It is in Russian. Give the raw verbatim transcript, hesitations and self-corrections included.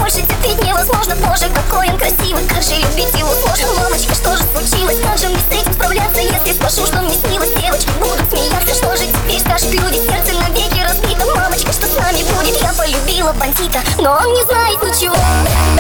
больше терпеть невозможно. Боже, какой он красивый, как же любить его сложно. Мамочка, что же случилось, как же мне с этим справляться? Если спрошу, что мне снилось, девочки будут смеяться. Что же теперь скажут люди, сердце навеки разбито. Мамочка, что с нами будет? Я полюбила бандита, но он не знает ничего.